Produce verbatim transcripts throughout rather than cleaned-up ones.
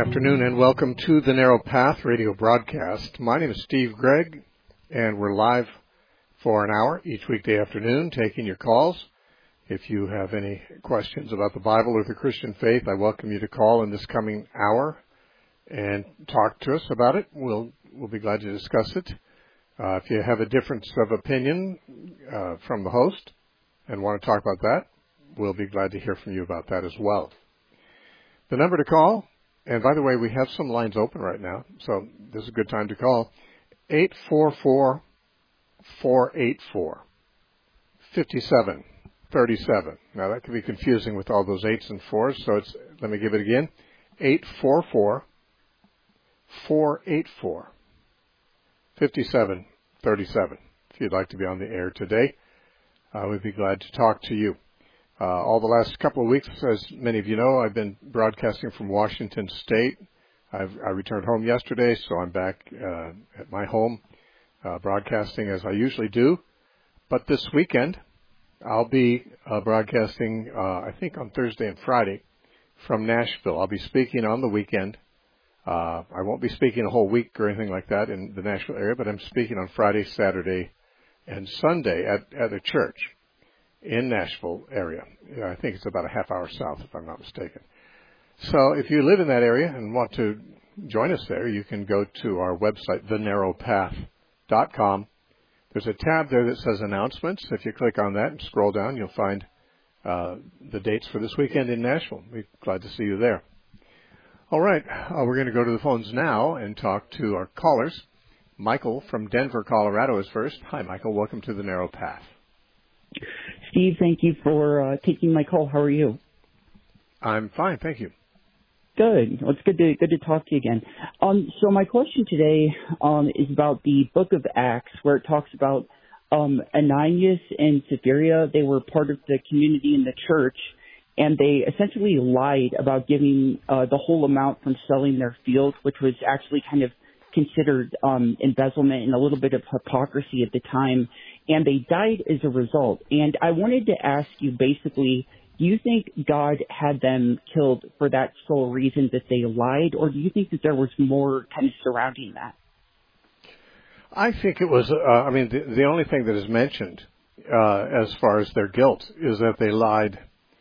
afternoon and welcome to the Narrow Path radio broadcast. My name is Steve Gregg, and we're live for an hour each weekday afternoon taking your calls. If you have any questions about the Bible or the Christian faith, I welcome you to call in this coming hour and talk to us about it. We'll we'll be glad to discuss it. Uh, if you have a difference of opinion uh, from the host and want to talk about that, we'll be glad to hear from you about that as well. The number to call, and by the way, we have some lines open right now, so this is a good time to call, eight four four, four eight four, five seven three seven. Now that can be confusing with all those eights and fours, so it's, let me give it again, eight four four, four eight four, five seven three seven. If you'd like to be on the air today, uh, we'd be glad to talk to you. Uh, all the last couple of weeks, as many of you know, I've been broadcasting from Washington State. I've, I returned home yesterday, so I'm back uh, at my home uh, broadcasting as I usually do. But this weekend, I'll be uh, broadcasting, uh, I think, on Thursday and Friday from Nashville. I'll be speaking on the weekend. Uh, I won't be speaking a whole week or anything like that in the Nashville area, but I'm speaking on Friday, Saturday, and Sunday at, at a church in Nashville area. I think it's about a half hour south, if I'm not mistaken. So if you live in that area and want to join us there, you can go to our website, the narrow path dot com. There's a tab there that says announcements. If you click on that and scroll down, you'll find uh, the dates for this weekend in Nashville. We're glad to see you there. All right, uh, we're going to go to the phones now and talk to our callers. Michael from Denver, Colorado is first. Hi, Michael. Welcome to the Narrow Path. Steve, thank you for uh, taking my call. How are you? I'm fine, thank you. Good. Well, it's good to good to talk to you again. Um, so my question today um, is about the Book of Acts, where it talks about um, Ananias and Sapphira. They were part of the community in the church, and they essentially lied about giving uh, the whole amount from selling their field, which was actually kind of considered um, embezzlement and a little bit of hypocrisy at the time, and they died as a result. And I wanted to ask you, basically, do you think God had them killed for that sole reason that they lied, or do you think that there was more kind of surrounding that? I think it was, uh, I mean, the, the only thing that is mentioned uh, as far as their guilt is that they lied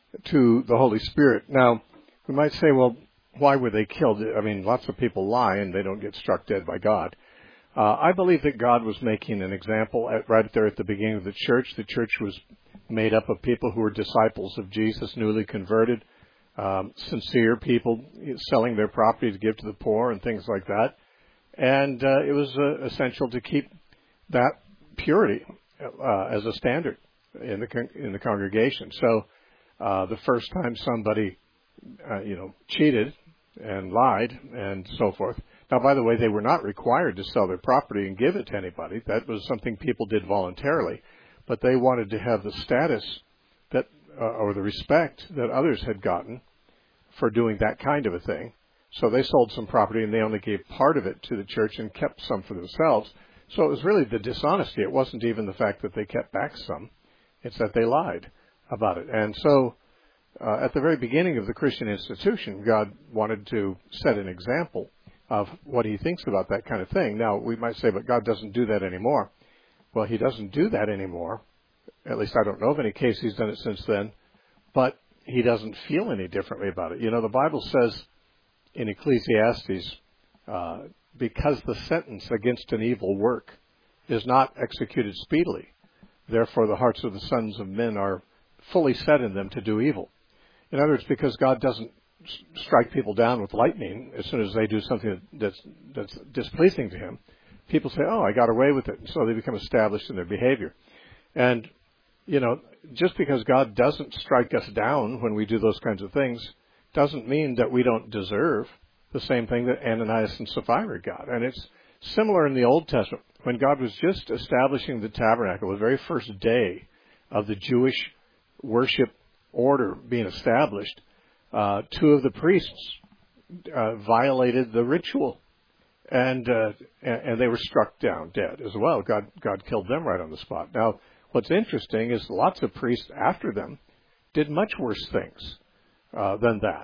to the Holy Spirit. Now, we might say, well, why were they killed? I mean, lots of people lie and they don't get struck dead by God. Uh, I believe that God was making an example at, right there at the beginning of the church. The church was made up of people who were disciples of Jesus, newly converted, um, sincere people selling their property to give to the poor and things like that. And uh, it was uh, essential to keep that purity uh, as a standard in the con- in the congregation. So uh, the first time somebody, uh, you know, cheated and lied and so forth. Now, by the way, they were not required to sell their property and give it to anybody. That was something people did voluntarily. But they wanted to have the status that, uh, or the respect that others had gotten for doing that kind of a thing. So they sold some property and they only gave part of it to the church and kept some for themselves. So it was really the dishonesty. It wasn't even the fact that they kept back some. It's that they lied about it. And so uh, at the very beginning of the Christian institution, God wanted to set an example of what he thinks about that kind of thing. Now, we might say, but God doesn't do that anymore. Well, he doesn't do that anymore. At least I don't know of any case he's done it since then. But he doesn't feel any differently about it. You know, the Bible says in Ecclesiastes, uh, because the sentence against an evil work is not executed speedily, therefore the hearts of the sons of men are fully set in them to do evil. In other words, because God doesn't strike people down with lightning as soon as they do something that's that's displeasing to him, people say, oh, I got away with it. And so they become established in their behavior. And, you know, just because God doesn't strike us down when we do those kinds of things doesn't mean that we don't deserve the same thing that Ananias and Sapphira got. And it's similar in the Old Testament. When God was just establishing the tabernacle, the very first day of the Jewish worship order being established, uh, two of the priests uh, violated the ritual. And, uh, and they were struck down dead as well. God, God killed them right on the spot. Now, what's interesting is lots of priests after them did much worse things uh, than that.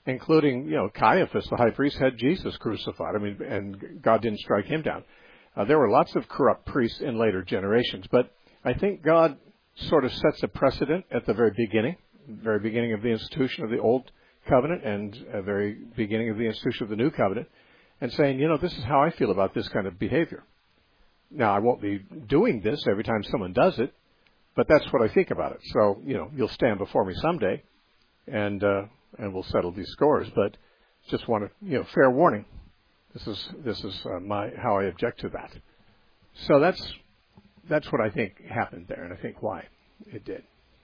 including, you know, Caiaphas, the high priest, had Jesus crucified. I mean, and God didn't strike him down. Uh, there were lots of corrupt priests in later generations, but I think God sort of sets a precedent at the very beginning, very beginning of the institution of the Old Covenant and the very beginning of the institution of the New Covenant, and saying, you know, this is how I feel about this kind of behavior. Now, I won't be doing this every time someone does it, but that's what I think about it. So, you know, you'll stand before me someday, and uh, and we'll settle these scores. But just want to, you know, fair warning. This is this is uh, my how I object to that. So that's that's what I think happened there, and I think why it did.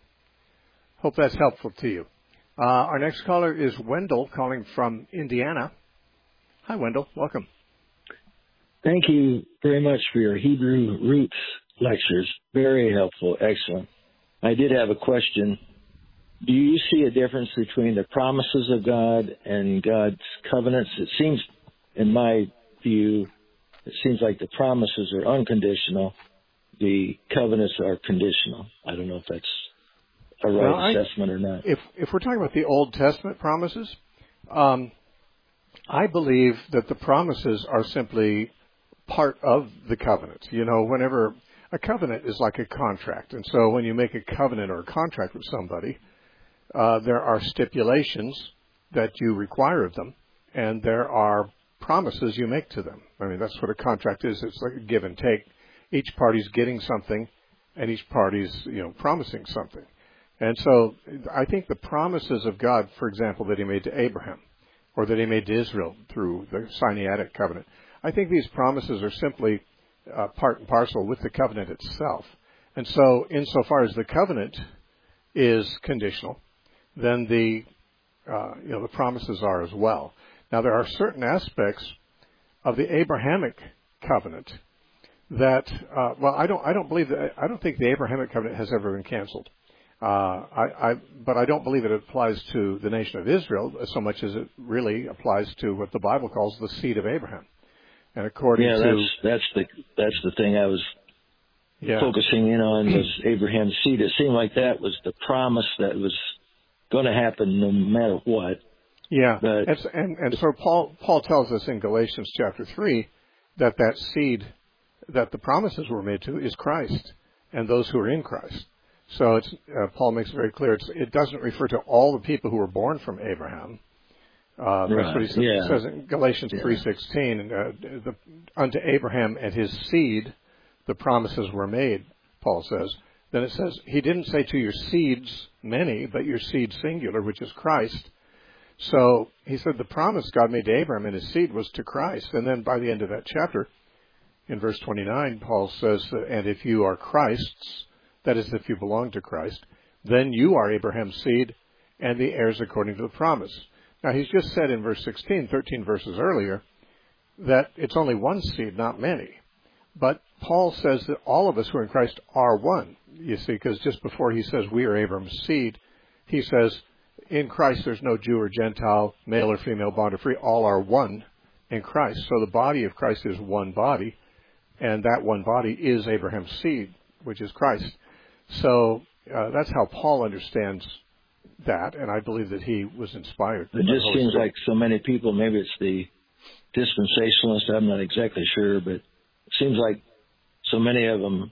Hope that's helpful to you. Uh, our next caller is Wendell, calling from Indiana. Hi, Wendell. Welcome. Thank you very much for your Hebrew roots lectures. Very helpful. Excellent. I did have a question. Do you see a difference between the promises of God and God's covenants? It seems, in my view, it seems like the promises are unconditional. The covenants are conditional. I don't know if that's a right well, I, assessment or not. If if we're talking about the Old Testament promises, um, I believe that the promises are simply part of the covenant. You know, whenever a covenant is like a contract, and so when you make a covenant or a contract with somebody, uh, there are stipulations that you require of them, and there are promises you make to them. I mean, that's what a contract is. It's like a give and take. Each party's getting something, and each party's, you know, promising something. And so I think the promises of God, for example, that he made to Abraham, or that he made to Israel through the Sinaitic covenant, I think these promises are simply uh, part and parcel with the covenant itself. And so insofar as the covenant is conditional, then the, uh, you know, the promises are as well. Now, there are certain aspects of the Abrahamic covenant that, uh, well, I don't, I don't believe that, I don't think the Abrahamic covenant has ever been canceled. Uh, I, I, but I don't believe it applies to the nation of Israel so much as it really applies to what the Bible calls the seed of Abraham. And according yeah, to that's that's the that's the thing I was yeah. focusing in on was Abraham's seed. It seemed like that was the promise that was going to happen no matter what. Yeah, but, and, and and so Paul Paul tells us in Galatians chapter three that that seed that the promises were made to is Christ and those who are in Christ. So it's, uh, Paul makes it very clear. It's, it doesn't refer to all the people who were born from Abraham. Uh, right. That's what he says, yeah. says in Galatians yeah. three sixteen. Uh, the, unto Abraham and his seed, the promises were made. Paul says. Then it says he didn't say to your seeds many, but your seed singular, which is Christ. So he said the promise God made to Abraham and his seed was to Christ. And then by the end of that chapter, in verse twenty-nine, Paul says, and if you are Christ's, that is, if you belong to Christ, then you are Abraham's seed and the heirs according to the promise. Now, he's just said in verse sixteen, thirteen verses earlier, that it's only one seed, not many. But Paul says that all of us who are in Christ are one, you see, because just before he says we are Abraham's seed, he says, in Christ there's no Jew or Gentile, male or female, bond or free, all are one in Christ. So the body of Christ is one body, and that one body is Abraham's seed, which is Christ. So uh, that's how Paul understands that, and I believe that he was inspired. It just seems Spirit. Like so many people, maybe it's the dispensationalists, I'm not exactly sure, but it seems like so many of them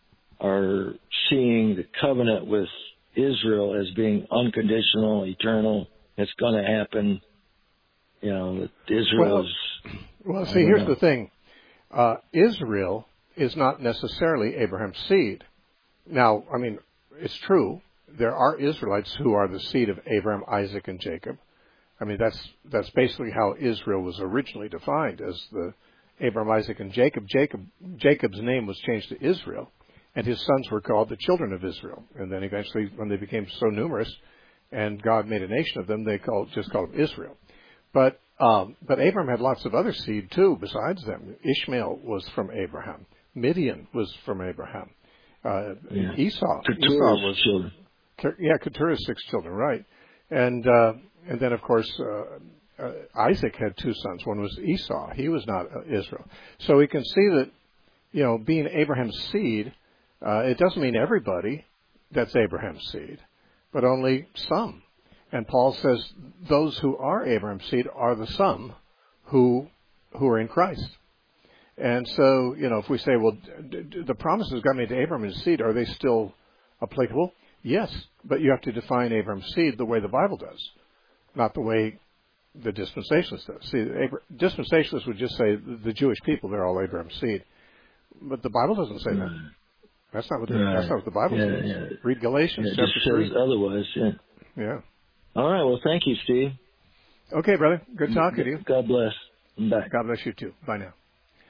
are seeing the covenant with Israel as being unconditional, eternal. It's going to happen. You know, that Israel well, is... Well, see, here's know. the thing. Uh, Israel is not necessarily Abraham's seed. Now, I mean, it's true. There are Israelites who are the seed of Abraham, Isaac, and Jacob. I mean, that's that's basically how Israel was originally defined, as the Abraham, Isaac, and Jacob. Jacob Jacob's name was changed to Israel, and his sons were called the children of Israel. And then eventually, when they became so numerous, and God made a nation of them, they called just called them Israel. But um, but Abraham had lots of other seed too besides them. Ishmael was from Abraham. Midian was from Abraham. Uh, yeah. Esau. Keturah's Esau was children. Yeah, Keturah's six children, right? And uh, and then of course uh, uh, Isaac had two sons. One was Esau. He was not uh, Israel. So we can see that, you know, being Abraham's seed, uh, it doesn't mean everybody that's Abraham's seed, but only some. And Paul says those who are Abraham's seed are the some who who are in Christ. And so, you know, if we say, well, d- d- the promises God made to Abraham and his seed, are they still applicable? Yes, but you have to define Abraham's seed the way the Bible does, not the way the dispensationalists does. See, Abra- dispensationalists would just say the Jewish people, they're all Abraham's seed. But the Bible doesn't say that. That's not what the, right. that's not what the Bible yeah, says. Yeah. Read Galatians yeah, it chapter just three. says otherwise, yeah. Yeah. All right, well, thank you, Steve. Okay, brother. Good talking to you. God bless. Bye. God bless you, too. Bye now.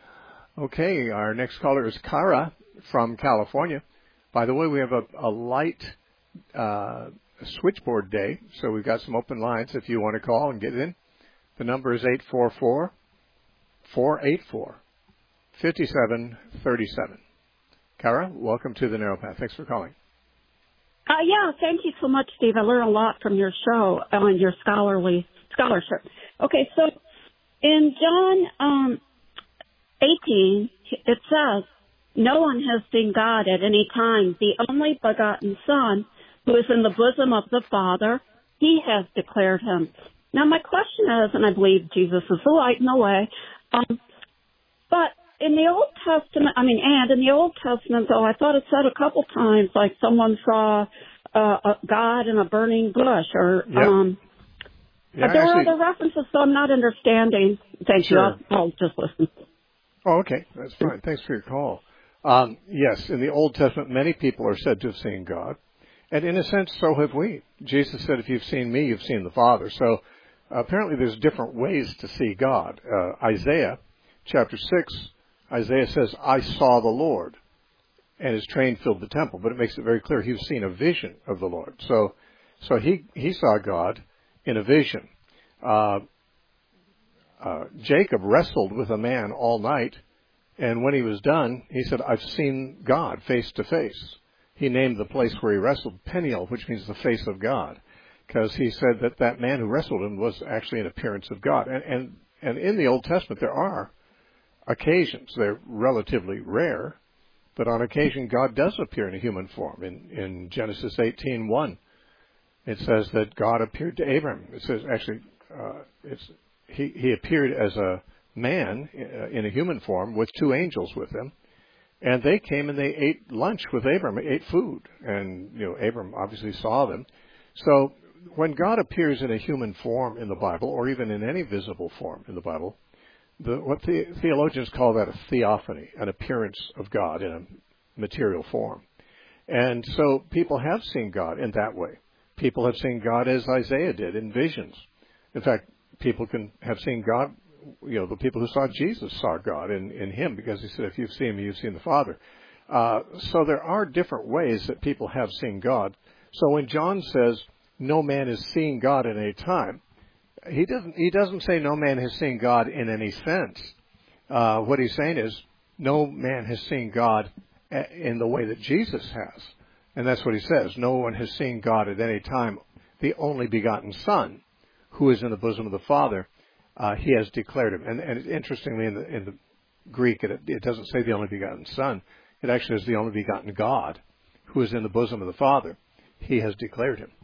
Okay, our next caller is Kara from California. By the way, we have a, a light uh, switchboard day, so we've got some open lines if you want to call and get in. The number is eight four four, four eight four, five seven three seven. Kara, welcome to the Narrow Path. Thanks for calling. Uh, yeah, thank you so much, Steve. I learn a lot from your show on your scholarly scholarship. Okay, so in John um, eighteen, it says, "No one has seen God at any time. The only begotten Son, who is in the bosom of the Father, he has declared him." Now, my question is, and I believe Jesus is the light in the way, um, but in the Old Testament, I mean, and in the Old Testament, though, I thought it said a couple times, like someone saw uh, a God in a burning bush, or Yep. um, Yeah, but there actually, are other references, so I'm not understanding. Thank Sure. you. I'll, I'll just listen. Oh, okay. That's fine. Thanks for your call. Um, yes, in the Old Testament, many people are said to have seen God. And in a sense, so have we. Jesus said, if you've seen me, you've seen the Father. So uh, apparently there's different ways to see God. Uh, Isaiah chapter six, Isaiah says, I saw the Lord, and his train filled the temple. But it makes it very clear he was seeing a vision of the Lord. So so he, he saw God in a vision. Uh, uh, Jacob wrestled with a man all night, and when he was done, he said, I've seen God face to face. He named the place where he wrestled Peniel, which means the face of God, because he said that that man who wrestled him was actually an appearance of God. And, and, and in the Old Testament, there are occasions. They're relatively rare, but on occasion, God does appear in a human form. In, in Genesis eighteen one, it says that God appeared to Abraham. It says, actually, uh, it's, he, he appeared as a man in a human form with two angels with him. And they came and they ate lunch with Abram, ate food. And, you know, Abram obviously saw them. So when God appears in a human form in the Bible, or even in any visible form in the Bible, the, what the theologians call that a theophany, an appearance of God in a material form. And so people have seen God in that way. People have seen God as Isaiah did in visions. In fact, people can have seen God. You know, the people who saw Jesus saw God in, in him, because he said, if you've seen me, you've seen the Father. Uh, so there are different ways that people have seen God. So when John says, no man has seen God in any time, he doesn't, he doesn't say no man has seen God in any sense. Uh, what he's saying is, no man has seen God in the way that Jesus has. And that's what he says. No one has seen God at any time. The only begotten Son, who is in the bosom of the Father, Uh, he has declared him. And, and interestingly, in the, in the Greek, it, it doesn't say the only begotten Son. It actually is the only begotten God, who is in the bosom of the Father. He has declared him.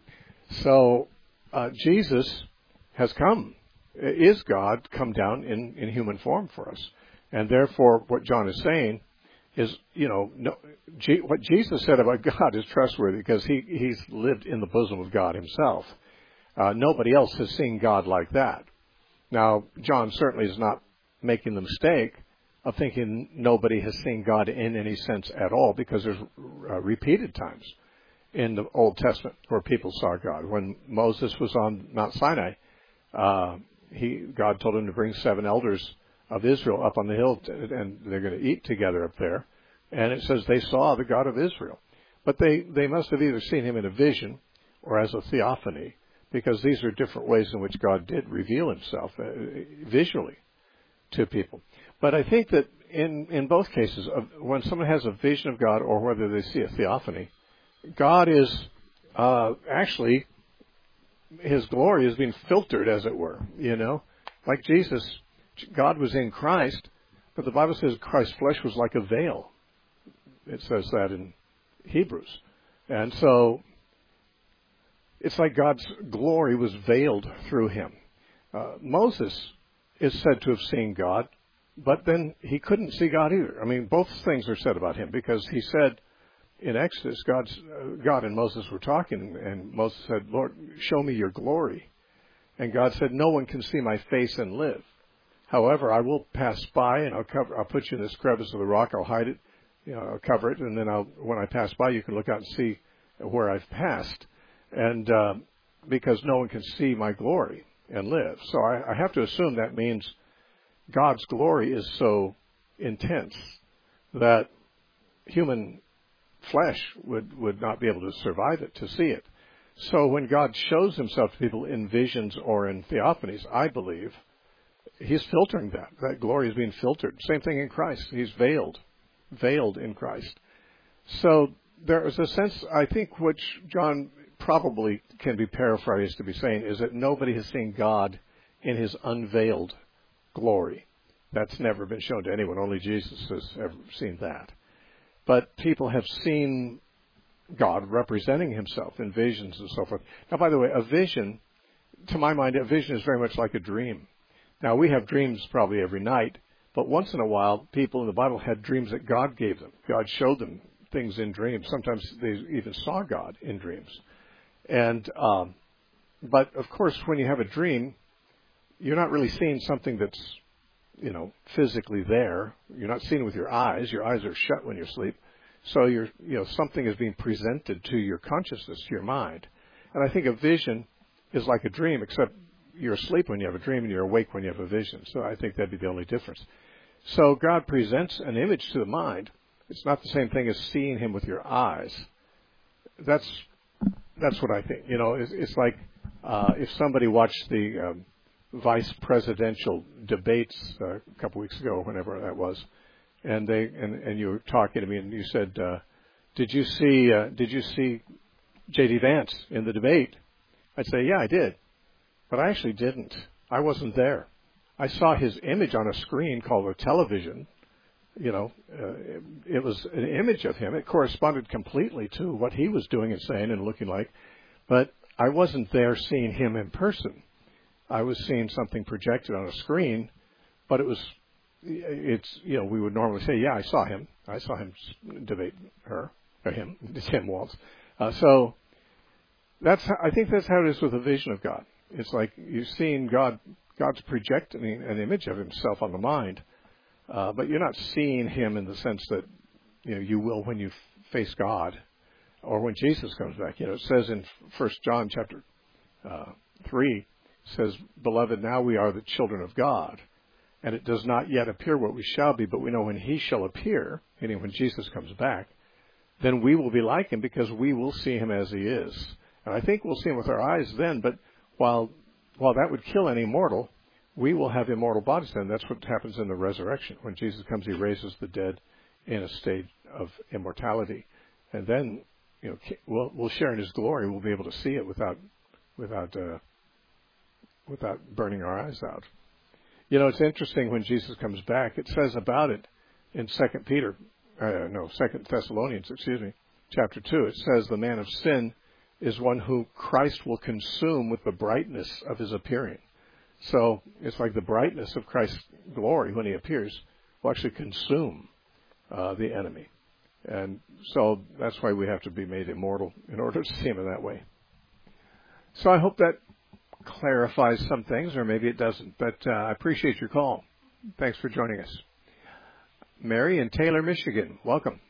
So uh, Jesus has come, is God, come down in, in human form for us. And therefore, what John is saying is, you know, no, G, what Jesus said about God is trustworthy, because he, he's lived in the bosom of God himself. Uh, nobody else has seen God like that. Now, John certainly is not making the mistake of thinking nobody has seen God in any sense at all, because there's uh, repeated times in the Old Testament where people saw God. When Moses was on Mount Sinai, uh, he God told him to bring seven elders of Israel up on the hill, to, and they're going to eat together up there. And it says they saw the God of Israel. But they, they must have either seen him in a vision or as a theophany, because these are different ways in which God did reveal himself uh, visually to people. But I think that in, in both cases, uh, when someone has a vision of God or whether they see a theophany, God is uh, actually, his glory is being filtered, as it were. You know, like Jesus, God was in Christ, but the Bible says Christ's flesh was like a veil. It says that in Hebrews. And so it's like God's glory was veiled through him. Uh, Moses is said to have seen God, but then he couldn't see God either. I mean, both things are said about him, because he said in Exodus, God's, uh, God and Moses were talking, and Moses said, Lord, show me your glory. And God said, no one can see my face and live. However, I will pass by, and I'll cover, I'll put you in this crevice of the rock, I'll hide it, you know, I'll cover it, and then I'll, when I pass by, you can look out and see where I've passed. And uh, because no one can see my glory and live. So I, I have to assume that means God's glory is so intense that human flesh would, would not be able to survive it, to see it. So when God shows himself to people in visions or in theophanies, I believe he's filtering that. That glory is being filtered. Same thing in Christ. He's veiled, veiled in Christ. So there is a sense, I think, which John probably can be paraphrased to be saying, is that nobody has seen God in his unveiled glory. That's never been shown to anyone. Only Jesus has ever seen that. But people have seen God representing himself in visions and so forth. Now, by the way, a vision, to my mind, a vision is very much like a dream. Now, we have dreams probably every night, but once in a while, people in the Bible had dreams that God gave them. God showed them things in dreams. Sometimes they even saw God in dreams. And, um, but of course, when you have a dream, you're not really seeing something that's, you know, physically there. You're not seeing it with your eyes. Your eyes are shut when you sleep. So you're, you know, something is being presented to your consciousness, to your mind. And I think a vision is like a dream, except you're asleep when you have a dream and you're awake when you have a vision. So I think that'd be the only difference. So God presents an image to the mind. It's not the same thing as seeing him with your eyes. That's That's what I think. You know, it's, it's like uh, if somebody watched the um, vice presidential debates uh, a couple weeks ago, whenever that was, and they and, and you were talking to me, and you said, uh, "Did you see uh, Did you see J D Vance in the debate?" I'd say, "Yeah, I did," but I actually didn't. I wasn't there. I saw his image on a screen called a television. You know, uh, it, it was an image of him. It corresponded completely to what he was doing and saying and looking like. But I wasn't there seeing him in person. I was seeing something projected on a screen, but it was, it's, you know, we would normally say, yeah, I saw him. I saw him debate her, or him, Tim Walz. Uh, so that's, how, I think that's how it is with a vision of God. It's like you're seeing God, God's projecting an image of himself on the mind. Uh, but you're not seeing him in the sense that, you know, you will when you f- face God or when Jesus comes back. You know, it says in First John chapter uh, three, it says, "Beloved, now we are the children of God, and it does not yet appear what we shall be, but we know when he shall appear," meaning when Jesus comes back, "then we will be like him because we will see him as he is." And I think we'll see him with our eyes then, but while while that would kill any mortal, we will have immortal bodies then. That's what happens in the resurrection. When Jesus comes, he raises the dead in a state of immortality. And then, you know, we'll, we'll share in his glory. We'll be able to see it without, without, uh, without burning our eyes out. You know, it's interesting when Jesus comes back. It says about it in Second Peter, uh, no, Second Thessalonians, excuse me, chapter two. It says the man of sin is one who Christ will consume with the brightness of his appearing. So it's like the brightness of Christ's glory when he appears will actually consume uh, the enemy. And so that's why we have to be made immortal in order to see him in that way. So I hope that clarifies some things, or maybe it doesn't. But uh, I appreciate your call. Thanks for joining us. Mary in Taylor, Michigan, welcome.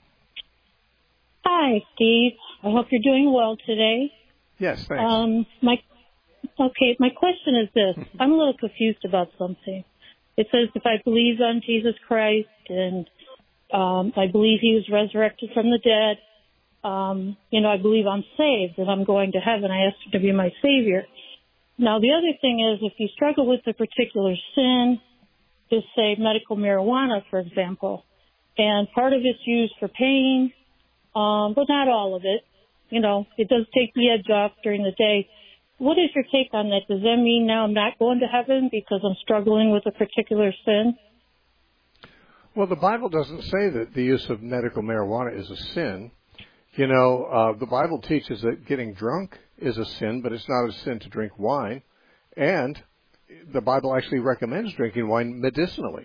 Hi, Steve. I hope you're doing well today. Yes, thanks. Um, my Okay, my question is this. I'm a little confused about something. It says if I believe on Jesus Christ and um, I believe he was resurrected from the dead, um, you know, I believe I'm saved and I'm going to heaven. I asked him to be my Savior. Now, the other thing is if you struggle with a particular sin, just say medical marijuana, for example, and part of it's used for pain, um, but not all of it. You know, it does take the edge off during the day. What is your take on that? Does that mean now I'm not going to heaven because I'm struggling with a particular sin? Well, the Bible doesn't say that the use of medical marijuana is a sin. You know, uh, the Bible teaches that getting drunk is a sin, but it's not a sin to drink wine. And the Bible actually recommends drinking wine medicinally.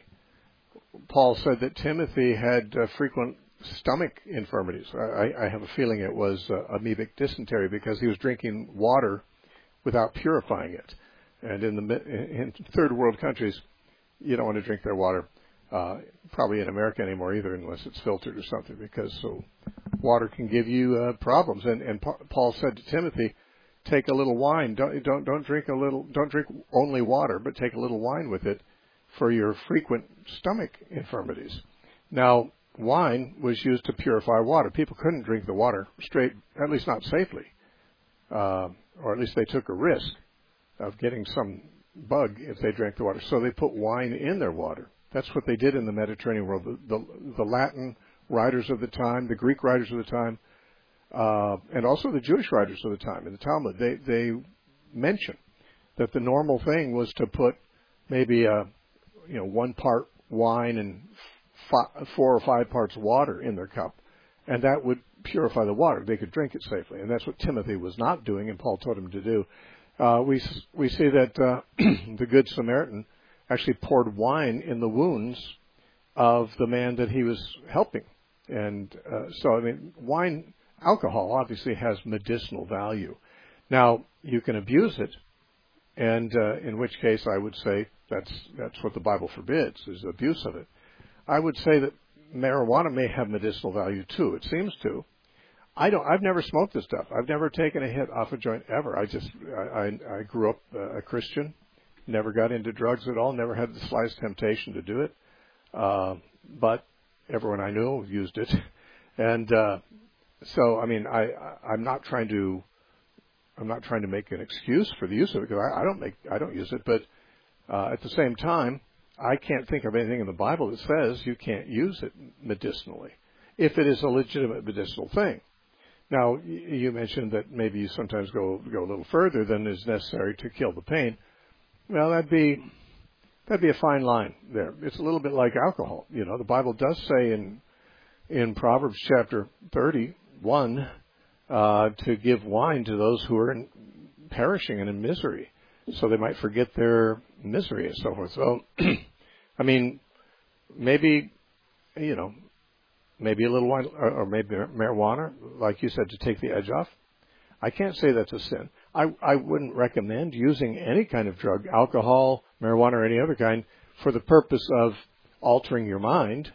Paul said that Timothy had uh, frequent stomach infirmities. I, I have a feeling it was uh, amoebic dysentery because he was drinking water without purifying it. And in the in third world countries, you don't want to drink their water, uh, probably in America anymore either, unless it's filtered or something, because so water can give you uh, problems. And, and Paul said to Timothy, take a little wine. Don't don't don't drink a little. Don't drink only water, but take a little wine with it for your frequent stomach infirmities. Now, wine was used to purify water. People couldn't drink the water straight, at least not safely, uh, or at least they took a risk of getting some bug if they drank the water. So they put wine in their water. That's what they did in the Mediterranean world. The, the, the Latin writers of the time, the Greek writers of the time, uh, and also the Jewish writers of the time in the Talmud, they, they mention that the normal thing was to put maybe a, you know, one part wine and f- four or five parts water in their cup, and that would purify the water. They could drink it safely, and that's what Timothy was not doing, and Paul told him to do. Uh, we we see that uh, the Good Samaritan actually poured wine in the wounds of the man that he was helping. And uh, so, I mean, wine, alcohol obviously has medicinal value. Now, you can abuse it, and uh, in which case I would say that's that's what the Bible forbids, is abuse of it. I would say that marijuana may have medicinal value too. It seems to. I don't. I've never smoked this stuff. I've never taken a hit off a joint ever. I just. I, I, I grew up uh, a Christian. Never got into drugs at all. Never had the slightest temptation to do it. Uh, but everyone I knew used it, and uh, so I mean, I, I I'm not trying to. I'm not trying to make an excuse for the use of it because I, I don't make. I don't use it. But uh, at the same time, I can't think of anything in the Bible that says you can't use it medicinally if it is a legitimate medicinal thing. Now, you mentioned that maybe you sometimes go go a little further than is necessary to kill the pain. Well, that'd be that'd be a fine line there. It's a little bit like alcohol. You know, the Bible does say in in Proverbs chapter thirty-one uh, to give wine to those who are in, perishing and in misery, so they might forget their misery and so forth. So, I mean, maybe you know. Maybe a little wine, or, or maybe marijuana, like you said, to take the edge off. I can't say that's a sin. I, I wouldn't recommend using any kind of drug, alcohol, marijuana, or any other kind, for the purpose of altering your mind.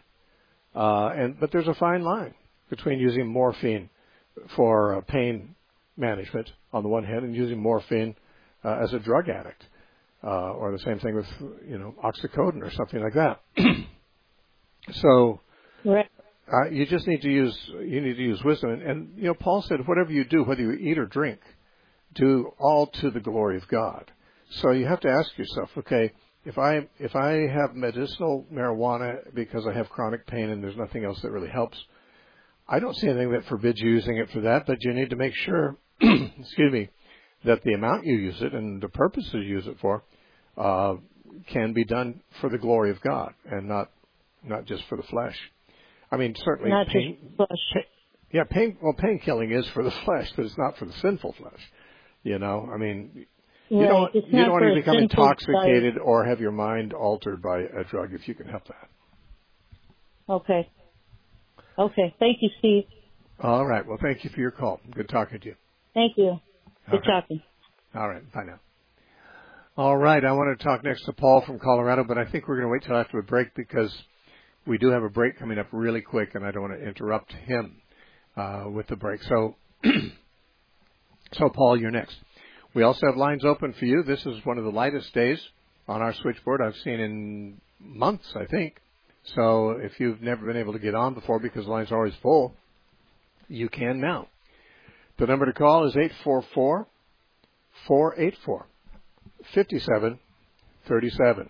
Uh, and but there's a fine line between using morphine for uh, pain management on the one hand, and using morphine uh, as a drug addict, uh, or the same thing with you know oxycodone or something like that. So. Right. Uh, you just need to use you need to use wisdom, and, and you know Paul said, whatever you do, whether you eat or drink, do all to the glory of God. So you have to ask yourself, okay, if I if I have medicinal marijuana because I have chronic pain and there's nothing else that really helps, I don't see anything that forbids you using it for that, but you need to make sure, excuse me, that the amount you use it and the purposes you use it for uh, can be done for the glory of God and not not just for the flesh. I mean, certainly not pain, just flesh. pain, yeah, pain, well, pain killing is for the flesh, but it's not for the sinful flesh. You know, I mean, you right. don't, it's you don't want to become intoxicated diet. or have your mind altered by a drug if you can help that. Okay. Okay. Thank you, Steve. All right. Well, thank you for your call. Good talking to you. Thank you. Good right. talking. All right. Bye now. All right. I want to talk next to Paul from Colorado, but I think we're going to wait till after the break because we do have a break coming up really quick, and I don't want to interrupt him uh, with the break. So, so Paul, you're next. We also have lines open for you. This is one of the lightest days on our switchboard I've seen in months, I think. So if you've never been able to get on before because the lines are always full, you can now. The number to call is eight four four, four eight four, five seven three seven.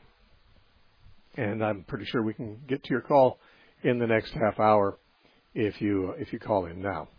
And I'm pretty sure we can get to your call in the next half hour if you if you call in now.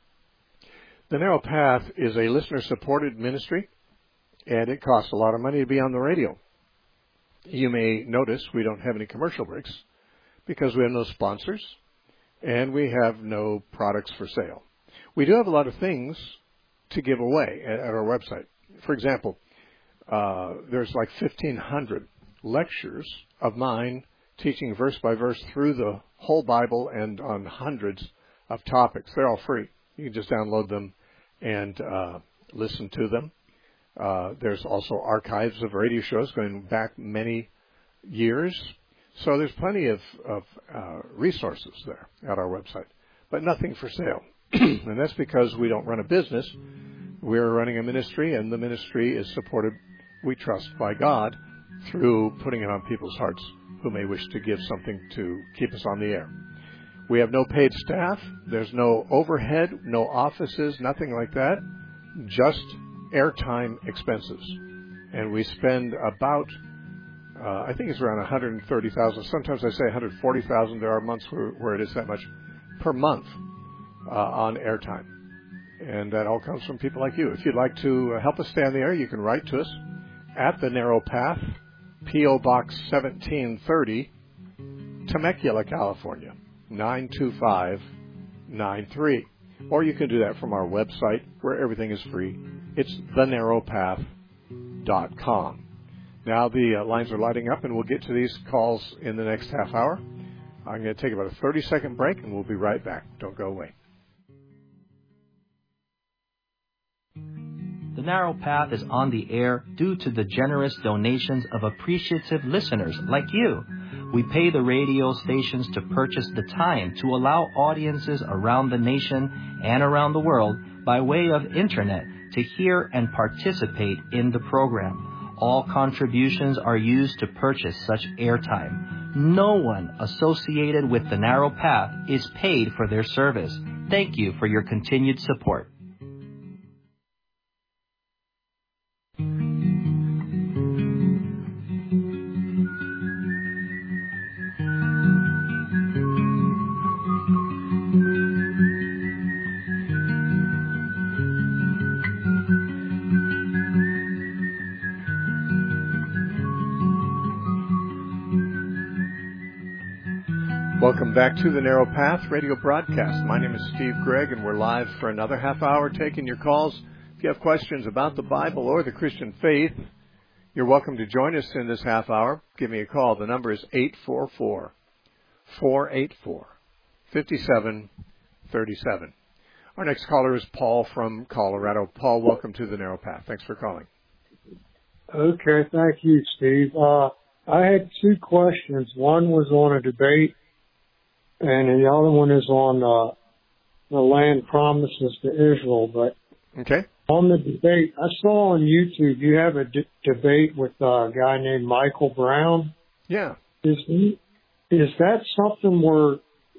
The Narrow Path is a listener-supported ministry, and it costs a lot of money to be on the radio. You may notice we don't have any commercial breaks because we have no sponsors, and we have no products for sale. We do have a lot of things to give away at, at our website. For example, uh, there's like fifteen hundred lectures of mine teaching verse by verse through the whole Bible and on hundreds of topics. They're all free. You can just download them and uh, listen to them. Uh, there's also archives of radio shows going back many years. So there's plenty of, of uh, resources there at our website, but nothing for sale. And that's because we don't run a business. We're running a ministry, and the ministry is supported, we trust, by God through putting it on people's hearts who may wish to give something to keep us on the air. We have no paid staff. There's no overhead, no offices, nothing like that, just airtime expenses. And we spend about, uh, I think it's around one hundred thirty thousand dollars. Sometimes I say one hundred forty thousand dollars. There are months where, where it is that much per month uh, on airtime. And that all comes from people like you. If you'd like to uh, help us stay on the air, you can write to us at The Narrow Path, P O. Box seventeen thirty, Temecula, California, nine two five nine three. Or you can do that from our website, where everything is free. It's the narrow path dot com. Now the uh, lines are lighting up, and we'll get to these calls in the next half hour. I'm going to take about a thirty-second break, and we'll be right back. Don't go away. The Narrow Path is on the air due to the generous donations of appreciative listeners like you. We pay the radio stations to purchase the time to allow audiences around the nation and around the world by way of internet to hear and participate in the program. All contributions are used to purchase such airtime. No one associated with the Narrow Path is paid for their service. Thank you for your continued support. Welcome back to the Narrow Path radio broadcast. My name is Steve Gregg, and we're live for another half hour taking your calls. If you have questions about the Bible or the Christian faith, you're welcome to join us in this half hour. Give me a call. The number is eight four four, four eight four, five seven three seven. Our next caller is Paul from Colorado. Paul, welcome to the Narrow Path. Thanks for calling. Okay, thank you, Steve. Uh, I had two questions. One was on a debate, and the other one is on uh, the land promises to Israel. But okay. On the debate, I saw on YouTube you have a d- debate with a guy named Michael Brown. Yeah. Is he, is that something where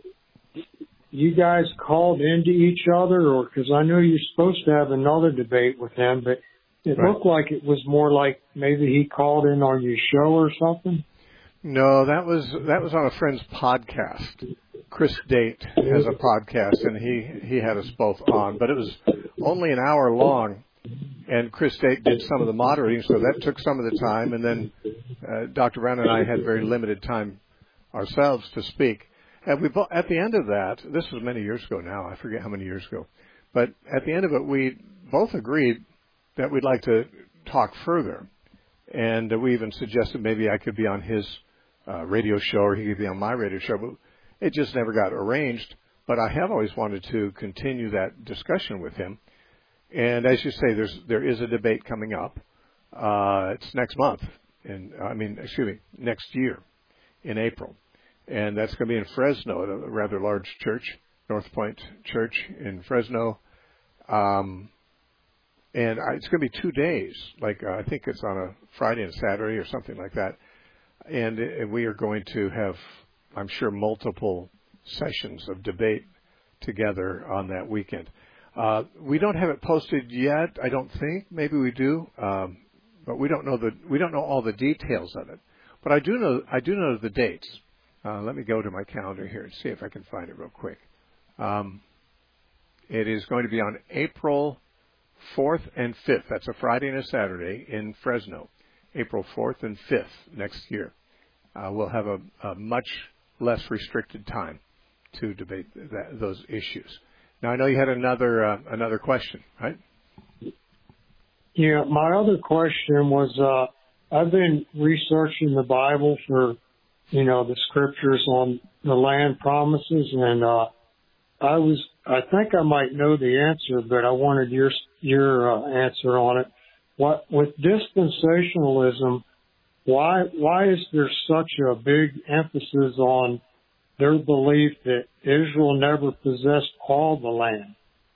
you guys called into each other, or because I know you're supposed to have another debate with him, but it right. looked like it was more like maybe he called in on your show or something? No, that was that was on a friend's podcast. Chris Date has a podcast, and he, he had us both on, but it was only an hour long, and Chris Date did some of the moderating, so that took some of the time, and then uh, Doctor Brown and I had very limited time ourselves to speak. And we bo- at the end of that, this was many years ago now, I forget how many years ago, but at the end of it, we both agreed that we'd like to talk further, and uh, we even suggested maybe I could be on his uh, radio show, or he could be on my radio show, but it just never got arranged, but I have always wanted to continue that discussion with him. And as you say, there's there is a debate coming up. Uh, it's next month, and I mean, excuse me, next year in April, and that's going to be in Fresno, at a rather large church, North Point Church in Fresno. Um, and I, it's going to be two days. Like uh, I think it's on a Friday and Saturday or something like that, and, and we are going to have, I'm sure, multiple sessions of debate together on that weekend. Uh, we don't have it posted yet, I don't think. Maybe we do, um, but we don't know the we don't know all the details of it. But I do know I do know the dates. Uh, let me go to my calendar here and see if I can find it real quick. Um, it is going to be on April fourth and fifth. That's a Friday and a Saturday in Fresno. April fourth and fifth next year. Uh, we'll have a, a much less restricted time to debate that, those issues. Now, I know you had another uh, another question, right? Yeah, my other question was, uh, I've been researching the Bible for, you know, the scriptures on the land promises, and uh, I was, I think I might know the answer, but I wanted your your uh, answer on it. What with dispensationalism, why why is there such a big emphasis on their belief that Israel never possessed all the land?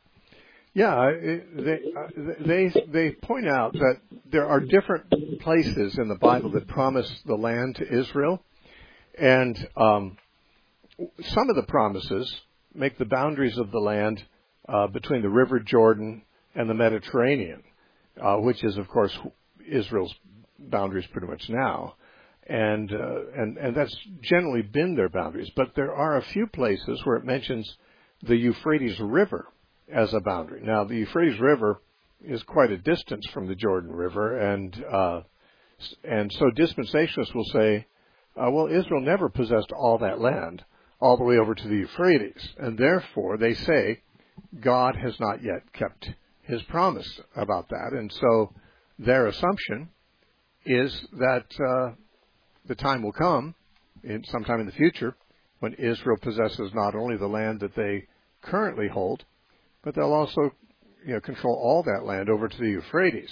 Yeah, they they they point out that there are different places in the Bible that promise the land to Israel, and um, some of the promises make the boundaries of the land uh, between the River Jordan and the Mediterranean, uh, which is, of course, Israel's boundaries pretty much now, and uh, and and that's generally been their boundaries. But there are a few places where it mentions the Euphrates River as a boundary. Now, the Euphrates River is quite a distance from the Jordan River, and uh, and so dispensationalists will say, uh, well, Israel never possessed all that land all the way over to the Euphrates, and therefore they say God has not yet kept his promise about that, and so their assumption is that uh, the time will come, in sometime in the future, when Israel possesses not only the land that they currently hold, but they'll also, you know, control all that land over to the Euphrates.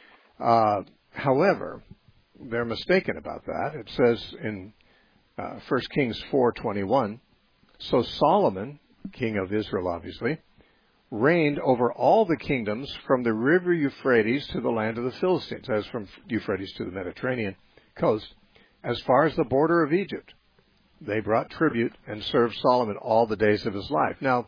Uh, however, they're mistaken about that. It says in uh, First Kings four twenty-one, so Solomon, king of Israel obviously, reigned over all the kingdoms from the river Euphrates to the land of the Philistines, as from Euphrates to the Mediterranean coast, as far as the border of Egypt. They brought tribute and served Solomon all the days of his life. Now,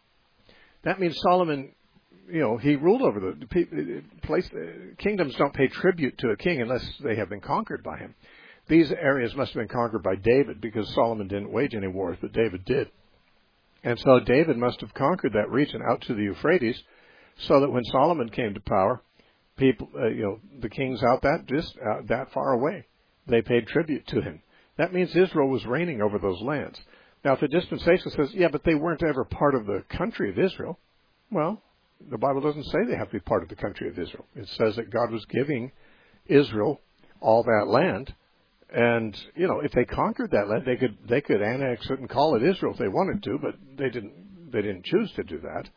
that means Solomon, you know, he ruled over the place. Kingdoms don't pay tribute to a king unless they have been conquered by him. These areas must have been conquered by David, because Solomon didn't wage any wars, but David did. And so David must have conquered that region out to the Euphrates, so that when Solomon came to power, people, uh, you know, the kings out that just uh, that far away, they paid tribute to him. That means Israel was reigning over those lands. Now, if the dispensation says, yeah, but they weren't ever part of the country of Israel, well, the Bible doesn't say they have to be part of the country of Israel. It says that God was giving Israel all that land, and, you know, if they conquered that land, they could they could annex it and call it Israel if they wanted to, but they didn't they didn't choose to do that.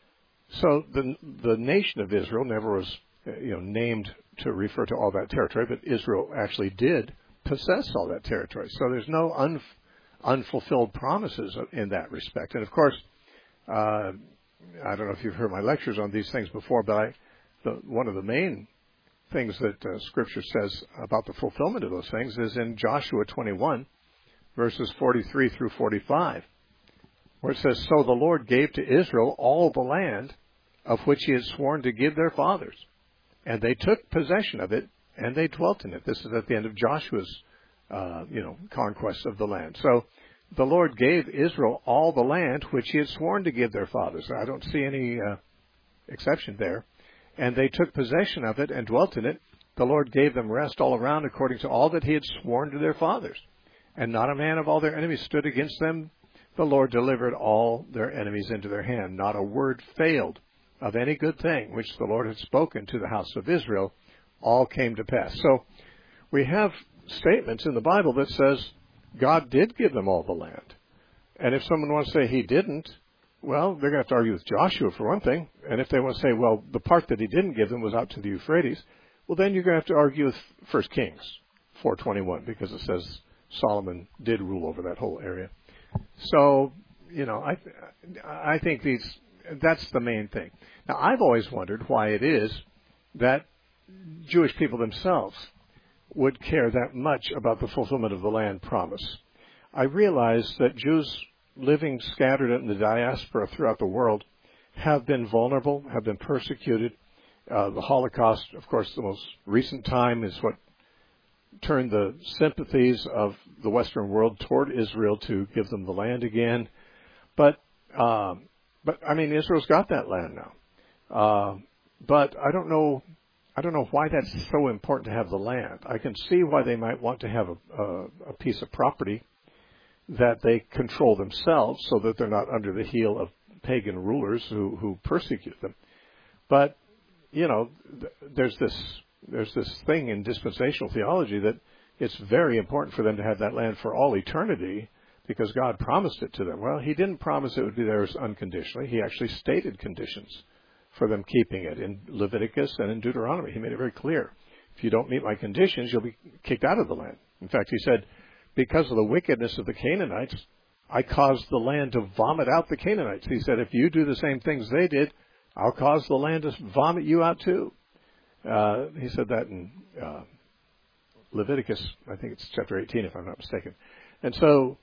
So the the nation of Israel never was, you know, named to refer to all that territory, but Israel actually did possess all that territory. So there's no un, unfulfilled promises in that respect. And of course, uh, I don't know if you've heard my lectures on these things before, but I, the, one of the main things that uh, Scripture says about the fulfillment of those things is in Joshua twenty-one, verses forty-three through forty-five, where it says, so the Lord gave to Israel all the land of which he had sworn to give their fathers, and they took possession of it, and they dwelt in it. This is at the end of Joshua's, uh, you know, conquest of the land. So the Lord gave Israel all the land which he had sworn to give their fathers. I don't see any uh, exception there. And they took possession of it and dwelt in it. The Lord gave them rest all around according to all that he had sworn to their fathers. And not a man of all their enemies stood against them. The Lord delivered all their enemies into their hand. Not a word failed of any good thing which the Lord had spoken to the house of Israel. All came to pass. So we have statements in the Bible that says God did give them all the land. And if someone wants to say he didn't, well, they're going to have to argue with Joshua for one thing. And if they want to say, well, the part that he didn't give them was out to the Euphrates, well, then you're going to have to argue with First Kings four twenty-one, because it says Solomon did rule over that whole area. So, you know, I I think these that's the main thing. Now, I've always wondered why it is that Jewish people themselves would care that much about the fulfillment of the land promise. I realize that Jews living scattered in the diaspora throughout the world have been vulnerable, have been persecuted. Uh, the Holocaust, of course, the most recent time, is what turned the sympathies of the Western world toward Israel to give them the land again. But, um, but I mean, Israel's got that land now. Uh, but I don't know, I don't know why that's so important to have the land. I can see why they might want to have a, a, a piece of property that they control themselves, so that they're not under the heel of pagan rulers who, who persecute them. But, you know, th- there's this there's this thing in dispensational theology that it's very important for them to have that land for all eternity because God promised it to them. Well, he didn't promise it would be theirs unconditionally. He actually stated conditions for them keeping it in Leviticus and in Deuteronomy. He made it very clear. If you don't meet my conditions, you'll be kicked out of the land. In fact, he said, because of the wickedness of the Canaanites, I caused the land to vomit out the Canaanites. He said, if you do the same things they did, I'll cause the land to vomit you out too. Uh, he said that in uh, Leviticus, I think it's chapter eighteen, if I'm not mistaken. And so,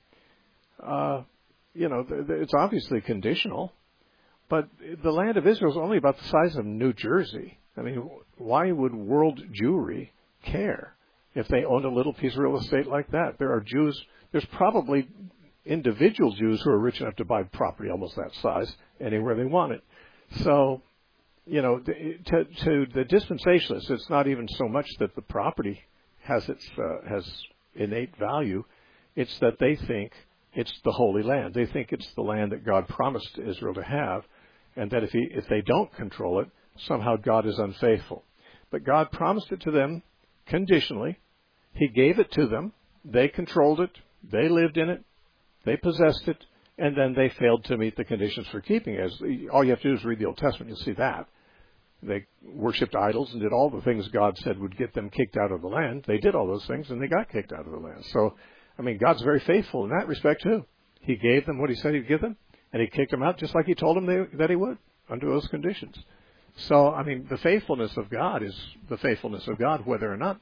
uh, you know, th- th- it's obviously conditional, but the land of Israel is only about the size of New Jersey. I mean, why would world Jewry care if they owned a little piece of real estate like that? There are Jews, there's probably individual Jews who are rich enough to buy property almost that size anywhere they want it. So, you know, to, to the dispensationalists, it's not even so much that the property has its uh, has innate value. It's that they think it's the Holy Land. They think it's the land that God promised Israel to have, and that if he, if they don't control it, somehow God is unfaithful. But God promised it to them conditionally. He gave it to them. They controlled it. They lived in it. They possessed it. And then they failed to meet the conditions for keeping it. All you have to do is read the Old Testament. You'll see that. They worshipped idols and did all the things God said would get them kicked out of the land. They did all those things, and they got kicked out of the land. So, I mean, God's very faithful in that respect, too. He gave them what he said he'd give them, and he kicked them out just like he told them they, that he would under those conditions. So, I mean, the faithfulness of God is the faithfulness of God, whether or not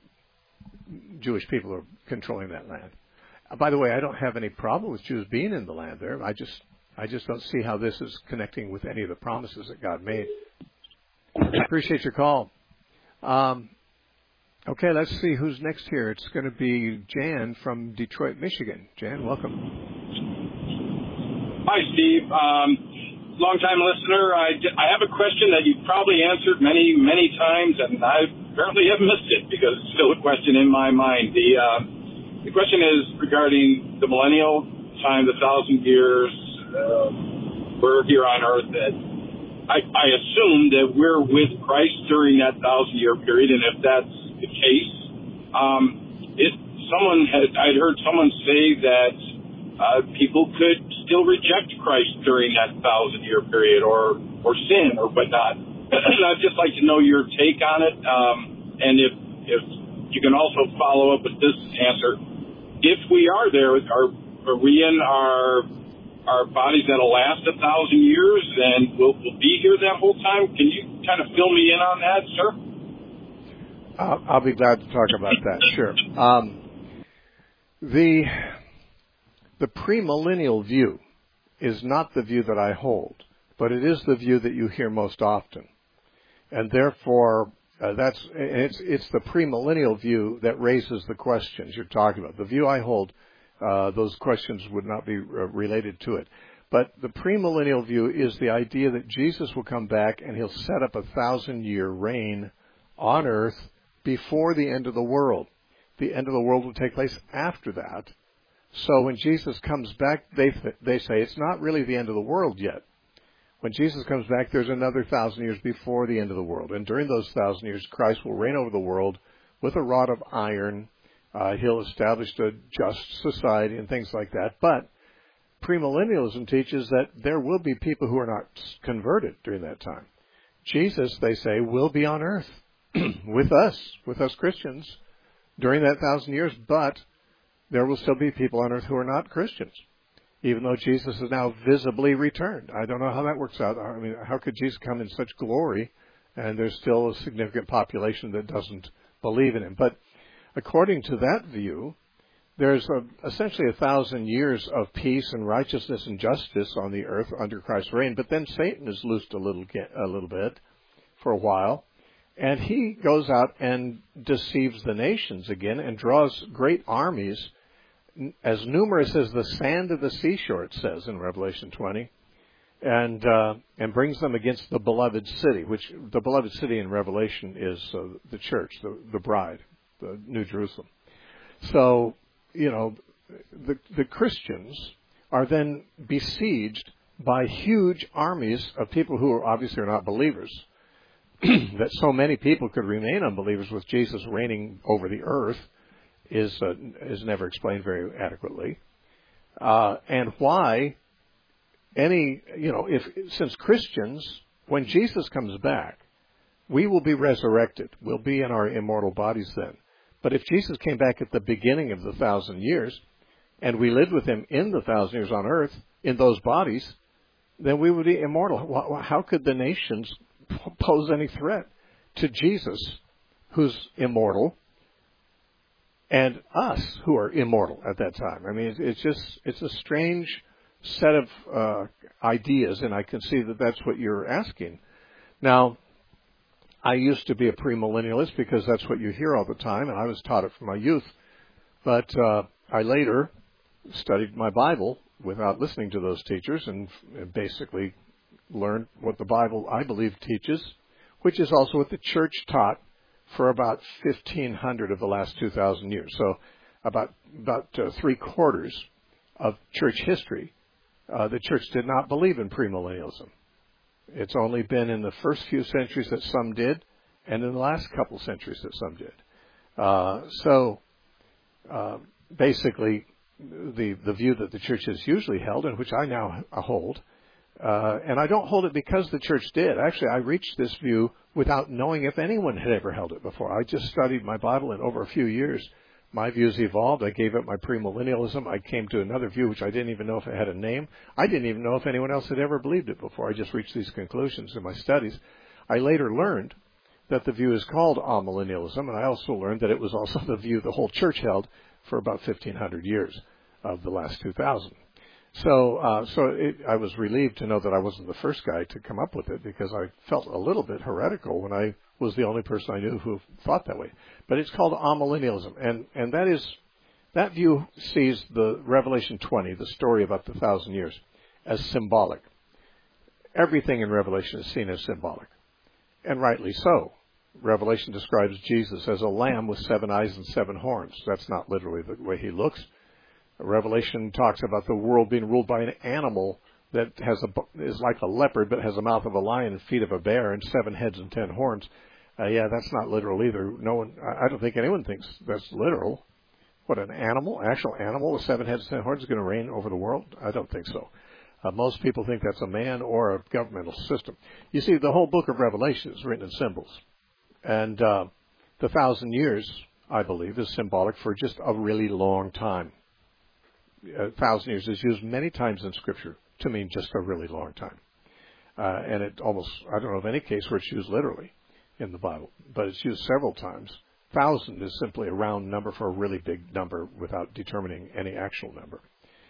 Jewish people are controlling that land. By the way, I don't have any problem with Jews being in the land there. I just I just don't see how this is connecting with any of the promises that God made. I appreciate your call. Um, okay, let's see who's next here. It's going to be Jan from Detroit, Michigan. Jan, welcome. Hi, Steve. Um, long-time listener. I, I have a question that you've probably answered many, many times, and I apparently have missed it because it's still a question in my mind. The uh, The question is regarding the millennial time, the thousand years uh, we're here on earth. That I, I assume that we're with Christ during that thousand-year period, and if that's the case, um, it someone had I'd heard someone say that uh, people could still reject Christ during that thousand-year period, or or sin, or whatnot. I'd just like to know your take on it, um, and if if you can also follow up with this answer. If we are there, are, are we in our our bodies that'll last a thousand years and we'll, we'll be here that whole time? Can you kind of fill me in on that, sir? I'll, I'll be glad to talk about that, sure. Um, the the premillennial view is not the view that I hold, but it is the view that you hear most often. And therefore, Uh, that's it's it's the premillennial view that raises the questions you're talking about. The view I hold, uh, those questions would not be uh, related to it. But the premillennial view is the idea that Jesus will come back and he'll set up a thousand-year reign on earth before the end of the world. The end of the world will take place after that. So when Jesus comes back, they they say it's not really the end of the world yet. When Jesus comes back, there's another thousand years before the end of the world. And during those thousand years, Christ will reign over the world with a rod of iron. Uh, he'll establish a just society and things like that. But premillennialism teaches that there will be people who are not converted during that time. Jesus, they say, will be on earth with us, with us Christians, during that thousand years. But there will still be people on earth who are not Christians, even though Jesus is now visibly returned. I don't know how that works out. I mean, how could Jesus come in such glory and there's still a significant population that doesn't believe in him? But according to that view, there's a, essentially a thousand years of peace and righteousness and justice on the earth under Christ's reign. But then Satan is loosed a little, a little bit for a while, and he goes out and deceives the nations again and draws great armies, as numerous as the sand of the seashore, it says in Revelation twenty, and uh, and brings them against the beloved city, which the beloved city in Revelation is uh, the church, the, the bride, the New Jerusalem. So, you know, the, the Christians are then besieged by huge armies of people who are obviously are not believers, that so many people could remain unbelievers with Jesus reigning over the earth is uh, is never explained very adequately. Uh, and why any, you know, if since Christians, when Jesus comes back, we will be resurrected. We'll be in our immortal bodies then. But if Jesus came back at the beginning of the thousand years, and we lived with him in the thousand years on earth, in those bodies, then we would be immortal. How could the nations pose any threat to Jesus, who's immortal, and us, who are immortal at that time? I mean, it's just, it's a strange set of uh, ideas, and I can see that that's what you're asking. Now, I used to be a premillennialist because that's what you hear all the time, and I was taught it from my youth. But uh, I later studied my Bible without listening to those teachers and, and basically learned what the Bible, I believe, teaches, which is also what the church taught for about fifteen hundred of the last two thousand years. So about about uh, three quarters of church history, uh, the church did not believe in premillennialism. It's only been in the first few centuries that some did, and in the last couple centuries that some did. Uh, so uh, basically, the the view that the church has usually held, and which I now hold, uh, and I don't hold it because the church did. Actually, I reached this view without knowing if anyone had ever held it before. I just studied my Bible, and over a few years, my views evolved. I gave up my premillennialism. I came to another view, which I didn't even know if it had a name. I didn't even know if anyone else had ever believed it before. I just reached these conclusions in my studies. I later learned that the view is called amillennialism, and I also learned that it was also the view the whole church held for about fifteen hundred years of the last two thousand. So, uh, so it, I was relieved to know that I wasn't the first guy to come up with it, because I felt a little bit heretical when I was the only person I knew who thought that way. But it's called amillennialism, and and that is that view sees the Revelation twenty, the story about the thousand years, as symbolic. Everything in Revelation is seen as symbolic, and rightly so. Revelation describes Jesus as a lamb with seven eyes and seven horns. That's not literally the way he looks. Revelation talks about the world being ruled by an animal that has a, is like a leopard but has a mouth of a lion and feet of a bear and seven heads and ten horns. Uh, yeah, that's not literal either. No one, I don't think anyone thinks that's literal. What, an animal, actual animal with seven heads and ten horns is going to reign over the world? I don't think so. Uh, most people think that's a man or a governmental system. You see, the whole book of Revelation is written in symbols. And uh, the thousand years, I believe, is symbolic for just a really long time. A thousand years is used many times in Scripture to mean just a really long time. Uh, and it almost, I don't know of any case where it's used literally in the Bible, but it's used several times. Thousand is simply a round number for a really big number without determining any actual number.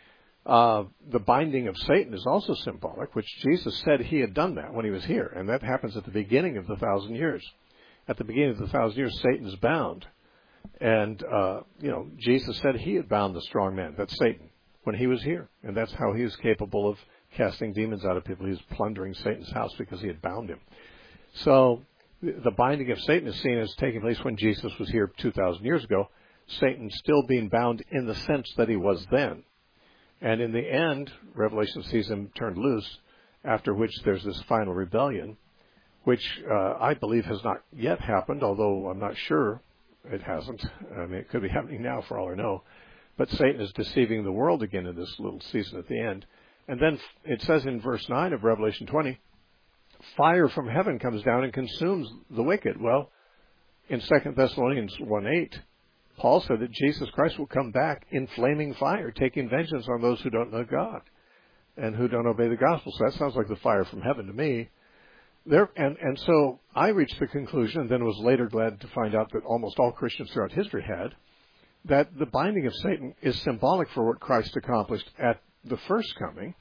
Uh, the binding of Satan is also symbolic, which Jesus said he had done that when he was here, and that happens at the beginning of the thousand years. At the beginning of the thousand years, Satan is bound. And, uh, you know, Jesus said he had bound the strong man, that's Satan, when he was here. And that's how he was capable of casting demons out of people. He was plundering Satan's house because he had bound him. So the binding of Satan is seen as taking place when Jesus was here two thousand years ago. Satan still being bound in the sense that he was then. And in the end, Revelation sees him turned loose, after which there's this final rebellion, which uh, I believe has not yet happened, although I'm not sure it hasn't. I mean, it could be happening now for all I know. But Satan is deceiving the world again in this little season at the end. And then it says in verse nine of Revelation twenty, fire from heaven comes down and consumes the wicked. Well, in Second Thessalonians one eight, Paul said that Jesus Christ will come back in flaming fire, taking vengeance on those who don't know God and who don't obey the gospel. So that sounds like the fire from heaven to me. There, and, and so I reached the conclusion, and then was later glad to find out that almost all Christians throughout history had, that the binding of Satan is symbolic for what Christ accomplished at the first coming,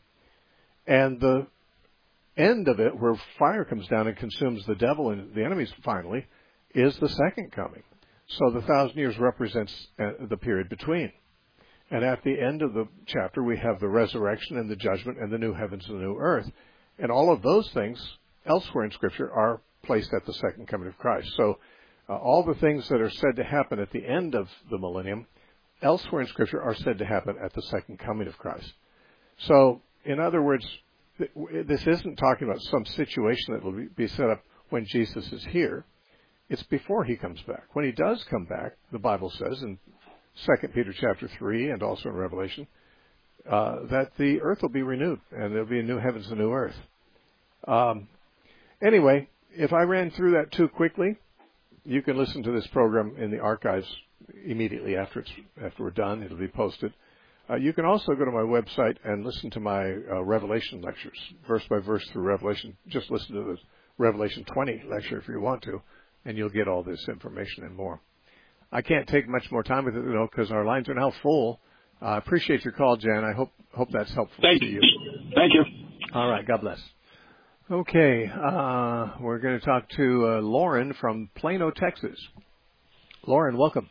and the end of it, where fire comes down and consumes the devil and the enemies finally, is the second coming. So the thousand years represents the period between. And at the end of the chapter, we have the resurrection and the judgment and the new heavens and the new earth. And all of those things elsewhere in Scripture are placed at the second coming of Christ. So uh, all the things that are said to happen at the end of the millennium, elsewhere in Scripture are said to happen at the second coming of Christ. So, in other words, this isn't talking about some situation that will be set up when Jesus is here. It's before he comes back. When he does come back, the Bible says in Second Peter chapter three and also in Revelation, uh, that the earth will be renewed and there'll be a new heavens and a new earth. Um, anyway, if I ran through that too quickly, you can listen to this program in the archives immediately after it's after we're done. It'll be posted. Uh, you can also go to my website and listen to my uh, Revelation lectures, verse by verse through Revelation. Just listen to the Revelation twenty lecture if you want to, and you'll get all this information and more. I can't take much more time with it, though, because our lines are now full. I uh, appreciate your call, Jan. I hope hope that's helpful Thank to you. you. Thank you. All right. God bless. Okay. Uh, we're going to talk to uh, Lauren from Plano, Texas. Lauren, welcome.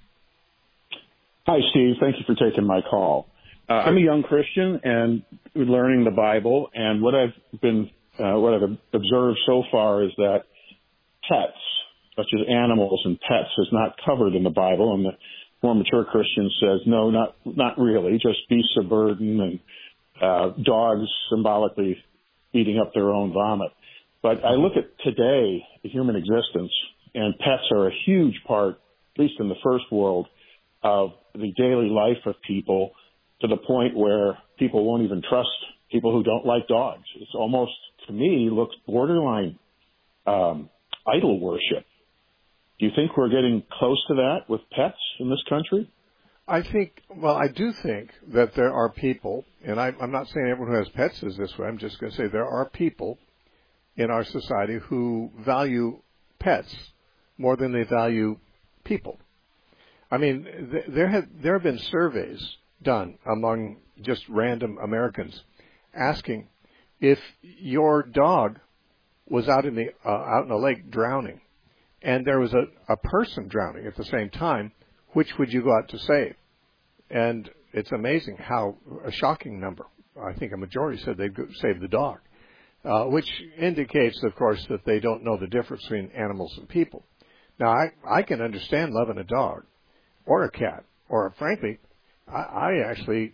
Hi, Steve. Thank you for taking my call. Uh, I'm a young Christian and learning the Bible, and what I've been, uh, what I've observed so far is that pets, such as animals and pets, is not covered in the Bible. And the more mature Christian says, no, not not really, just beasts of burden and uh, dogs symbolically eating up their own vomit. But I look at today, the human existence, and pets are a huge part, at least in the first world, of the daily life of people, to the point where people won't even trust people who don't like dogs. It's almost, to me, looks borderline um, idol worship. Do you think we're getting close to that with pets in this country? I think, well, I do think that there are people, and I, I'm not saying everyone who has pets is this way. I'm just going to say there are people in our society who value pets more than they value people. I mean, th- there have there have been surveys done among just random Americans asking if your dog was out in the uh, out in a lake drowning, and there was a, a person drowning at the same time, which would you go out to save? And it's amazing how a shocking number. I think a majority said they'd go save the dog, uh, which indicates, of course, that they don't know the difference between animals and people. Now, I I can understand loving a dog or a cat, or frankly, I, I actually,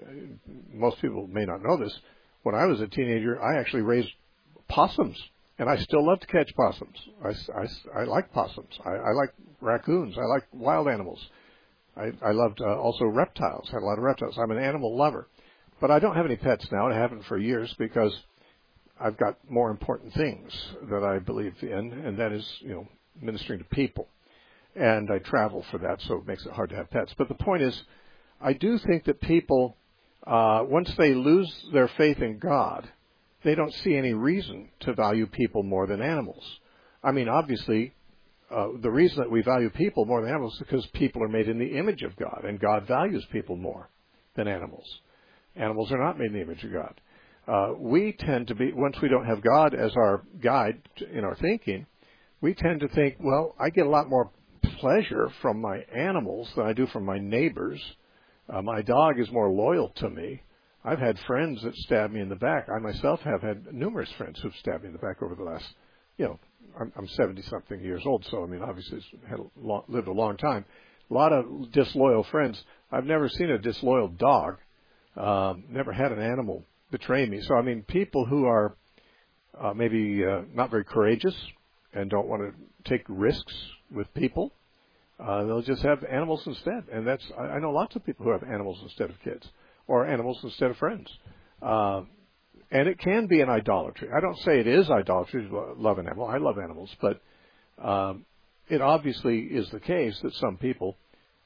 most people may not know this, when I was a teenager, I actually raised possums, and I still love to catch possums. I, I, I like possums. I, I like raccoons. I like wild animals. I, I loved uh, also reptiles, had a lot of reptiles. I'm an animal lover. But I don't have any pets now, and I haven't for years because I've got more important things that I believe in, and that is, you know, ministering to people. And I travel for that, so it makes it hard to have pets. But the point is, I do think that people, uh, once they lose their faith in God, they don't see any reason to value people more than animals. I mean, obviously, uh, the reason that we value people more than animals is because people are made in the image of God, and God values people more than animals. Animals are not made in the image of God. Uh, we tend to be, once we don't have God as our guide in our thinking, we tend to think, well, I get a lot more pleasure from my animals than I do from my neighbors. Uh, my dog is more loyal to me. I've had friends that stab me in the back. I myself have had numerous friends who've stabbed me in the back over the last, you know, I'm, I'm seventy-something years old, so, I mean, obviously had a long, lived a long time. A lot of disloyal friends. I've never seen a disloyal dog. Um, never had an animal betray me. So, I mean, people who are uh, maybe uh, not very courageous and don't want to take risks with people, uh, they'll just have animals instead. And that's, I, I know lots of people who have animals instead of kids or animals instead of friends. Uh, and it can be an idolatry. I don't say it is idolatry to love an animal. I love animals. But um, it obviously is the case that some people,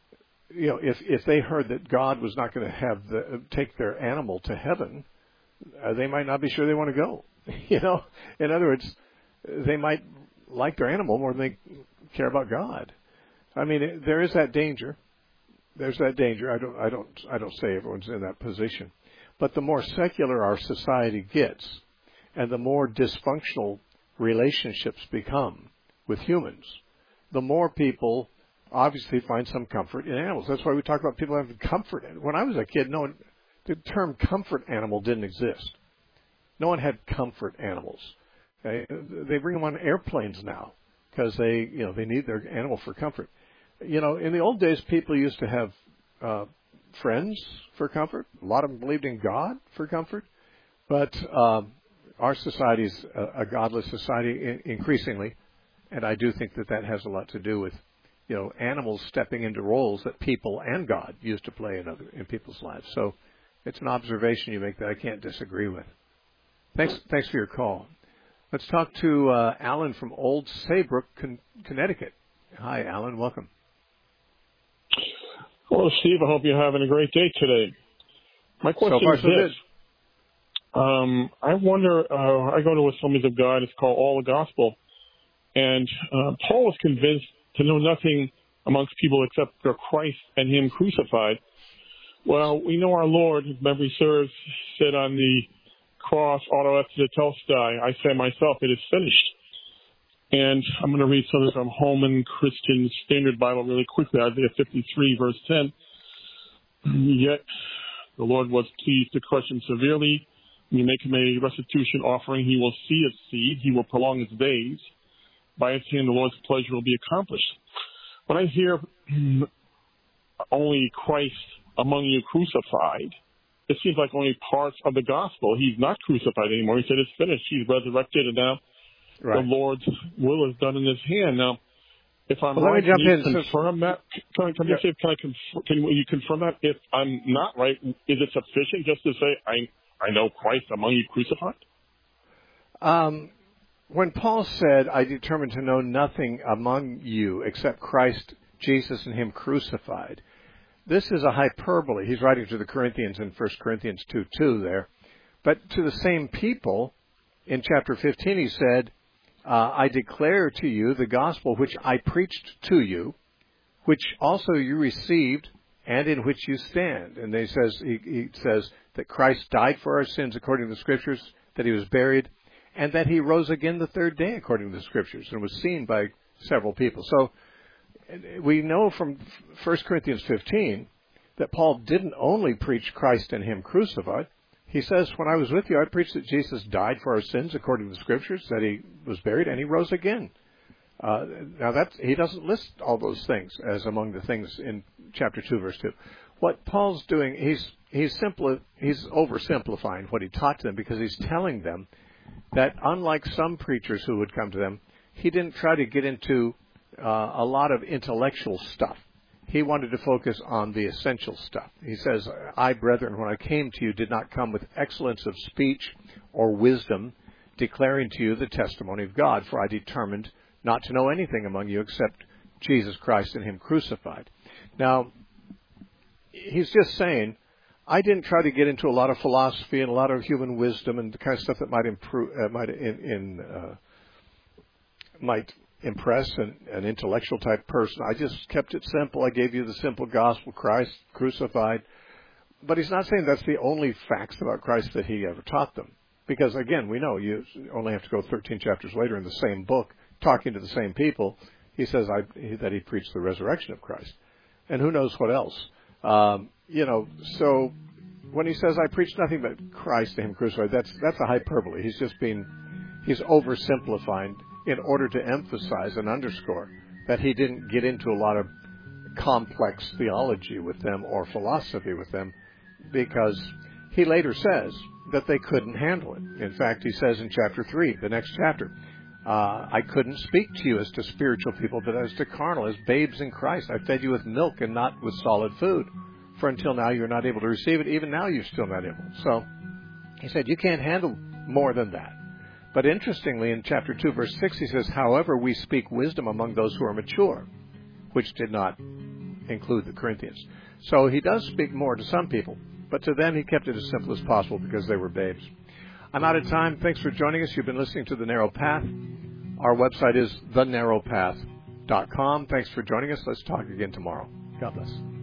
you know, if, if they heard that God was not going to have the, take their animal to heaven, uh, they might not be sure they want to go. You know, in other words, they might like their animal more than they care about God. I mean, it, there is that danger. There's that danger. I don't, I don't, I don't say everyone's in that position. But the more secular our society gets, and the more dysfunctional relationships become with humans, the more people obviously find some comfort in animals. That's why we talk about people having comfort. When I was a kid, no one, the term comfort animal didn't exist. No one had comfort animals. They, they bring them on airplanes now because they, you know, they need their animal for comfort. You know, in the old days, people used to have uh, friends for comfort. A lot of them believed in God for comfort. But um, our society is a, a godless society in, increasingly, and I do think that that has a lot to do with, you know, animals stepping into roles that people and God used to play in other in people's lives. So it's an observation you make that I can't disagree with. Thanks, thanks for your call. Let's talk to uh, Alan from Old Saybrook, Con- Connecticut. Hi, Alan. Welcome. Hello, Steve. I hope you're having a great day today. My question so far, is so this. Um, I wonder, uh, I go to Assemblies of God. It's called All the Gospel. And uh, Paul was convinced to know nothing amongst people except for Christ and Him crucified. Well, we know our Lord, if memory serves, said on the cross, auto tetelestai, I say myself, it is finished. And I'm going to read something from Holman Christian Standard Bible really quickly, Isaiah fifty-three, verse ten. Yet the Lord was pleased to crush him severely. When you make him a restitution offering, he will see its seed. He will prolong its days. By its hand, the Lord's pleasure will be accomplished. When I hear only Christ among you crucified, it seems like only parts of the gospel. He's not crucified anymore. He said it's finished. He's resurrected, and now right. the Lord's will is done in His hand. Now, if I'm well, right, let me jump can you in. confirm that? Can, can, yeah. say, can, I conf- can you confirm that? If I'm not right, is it sufficient just to say I I know Christ among you crucified? Um, when Paul said, "I determined to know nothing among you except Christ Jesus and Him crucified," this is a hyperbole. He's writing to the Corinthians in First Corinthians two two there. But to the same people, in chapter fifteen, he said, uh, I declare to you the gospel which I preached to you, which also you received and in which you stand. And he says, he, he says that Christ died for our sins according to the Scriptures, that He was buried, and that He rose again the third day according to the Scriptures, and was seen by several people. So we know from First Corinthians fifteen that Paul didn't only preach Christ and Him crucified. He says, when I was with you, I preached that Jesus died for our sins according to the Scriptures, that He was buried, and He rose again. Uh, now, that he doesn't list all those things as among the things in chapter two, verse two. What Paul's doing, he's he's simply he's oversimplifying what he taught to them, because he's telling them that unlike some preachers who would come to them, he didn't try to get into uh, a lot of intellectual stuff. He wanted to focus on the essential stuff. He says, I, brethren, when I came to you, did not come with excellence of speech or wisdom, declaring to you the testimony of God, for I determined not to know anything among you except Jesus Christ and Him crucified. Now, he's just saying, I didn't try to get into a lot of philosophy and a lot of human wisdom and the kind of stuff that might improve, uh, might in, in uh, might impress an, an intellectual type person. I just kept it simple. I gave you the simple gospel, Christ crucified. But he's not saying that's the only facts about Christ that he ever taught them. Because, again, we know you only have to go thirteen chapters later in the same book, talking to the same people. He says I, that he preached the resurrection of Christ. And who knows what else. Um, you know, so when he says, I preach nothing but Christ and Him crucified, that's that's a hyperbole. He's just being, he's oversimplifying in order to emphasize and underscore that he didn't get into a lot of complex theology with them or philosophy with them, because he later says that they couldn't handle it. In fact, he says in chapter three, the next chapter, uh, I couldn't speak to you as to spiritual people, but as to carnal, as babes in Christ. I fed you with milk and not with solid food. For until now you're not able to receive it. Even now you're still not able. So he said, you can't handle more than that. But interestingly, in chapter two, verse six, he says, however, we speak wisdom among those who are mature, which did not include the Corinthians. So he does speak more to some people, but to them he kept it as simple as possible because they were babes. I'm out of time. Thanks for joining us. You've been listening to The Narrow Path. Our website is the narrow path dot com. Thanks for joining us. Let's talk again tomorrow. God bless.